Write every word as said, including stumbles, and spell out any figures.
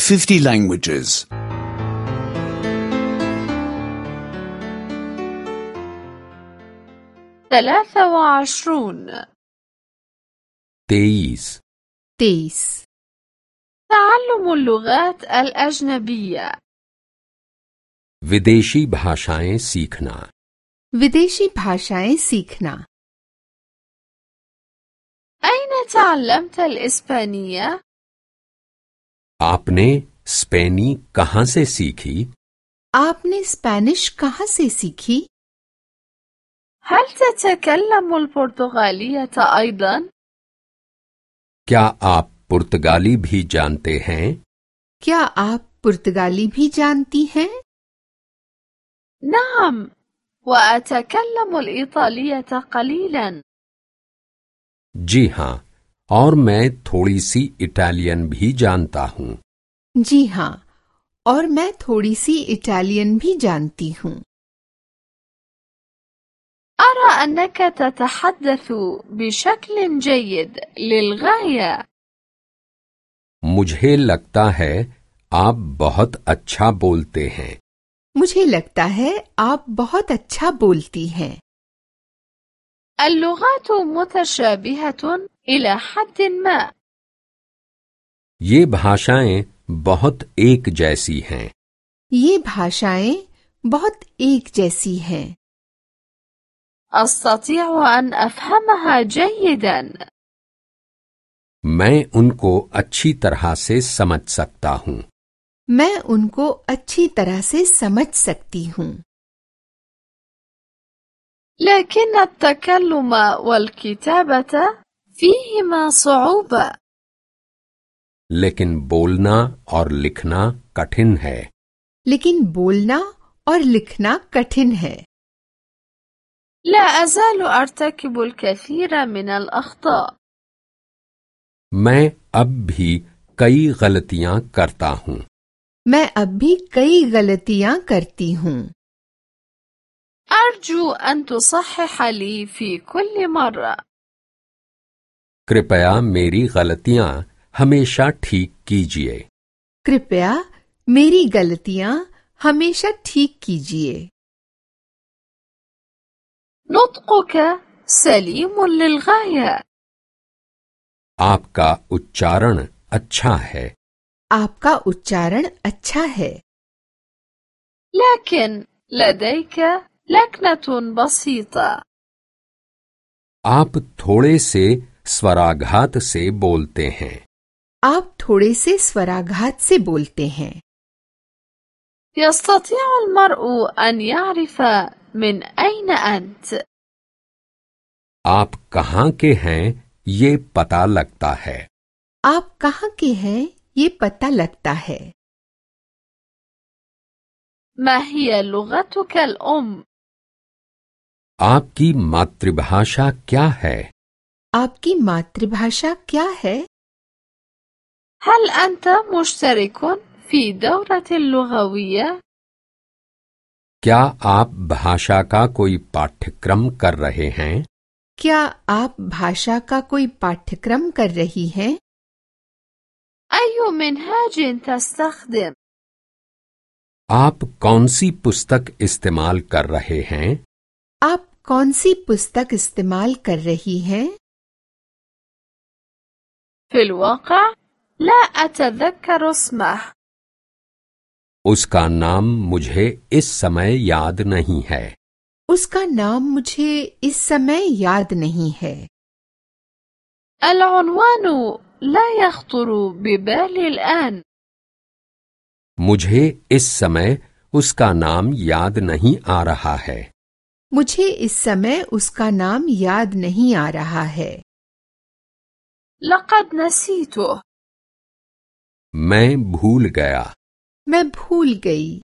fifty languages. ثلاثة وعشرون. तेईस तेईस. تعلم اللغات الأجنبية. विदेशी भाषाएं सीखना. विदेशी भाषाएं सीखना. أين تعلمت الإسبانية؟ आपने स्पेनी कहां से सीखी? आपने स्पेनिश कहां से सीखी? هل تتكلم البرتغالية أيضا؟ क्या आप पुर्तगाली भी जानते हैं? क्या आप पुर्तगाली भी जानती हैं? نعم، وأتكلم الإيطالية قليلا. जी हाँ, और मैं थोड़ी सी इटालियन भी जानता हूँ. जी हाँ, और मैं थोड़ी सी इटालियन भी जानती हूँ. أرى أنك تتحدث بشكل جيد للغاية. मुझे लगता है आप बहुत अच्छा बोलते हैं. मुझे लगता है आप बहुत अच्छा बोलती हैं. اللغات متشابهة إلى حد ما. ये भाषाएं बहुत एक जैसी हैं. ये भाषाएं बहुत एक जैसी हैं. أستطيع أن أفهمها جيدا. मैं उनको अच्छी तरह से समझ सकता हूँ. मैं उनको अच्छी तरह से समझ सकती हूँ. لكن التكلم والكتابة فيهما صعوبة. लेकिन बोलना और लिखना कठिन है. लेकिन बोलना और लिखना कठिन है. لا أزال أرتكب الكثير من الأخطاء. मैं अब भी कई गलतियां करता हूँ. मैं अब भी कई गलतियां करती हूँ. أرجو أن تصحح لي في كل مرة. कृपया मेरी गलतियां हमेशा ठीक कीजिए. कृपया मेरी गलतियां हमेशा ठीक कीजिए. نطقك سليم للغاية. आपका उच्चारण अच्छा है. आपका उच्चारण अच्छा है. لكن لديك لكنة بسيطة. आप थोड़े से स्वराघात से बोलते हैं. आप थोड़े से स्वराघात से बोलते हैं. يستطيع المرء أن يعرف من أين أنت. आप कहाँ के हैं ये पता लगता है. आप कहाँ के हैं ये पता लगता है. ما هي لغتك الأم؟ आपकी मातृभाषा क्या है? आपकी मातृभाषा क्या है? هل أنت مشترك في دورة اللغوية؟ क्या आप भाषा का कोई पाठ्यक्रम कर रहे हैं? क्या आप भाषा का कोई पाठ्यक्रम कर रही हैं? أي منهاج تستخدم؟ आप कौन सी पुस्तक इस्तेमाल कर रहे हैं? आप कौन सी पुस्तक इस्तेमाल कर रही हैं? في الواقع لا أتذكر اسمه. उसका नाम मुझे इस समय याद नहीं है. उसका नाम मुझे इस समय याद नहीं है. العنوان لا يخطر ببالي الآن. मुझे इस समय उसका नाम याद नहीं आ रहा है. मुझे इस समय उसका नाम याद नहीं आ रहा है. لقد نسيته. मैं भूल गया. मैं भूल गई.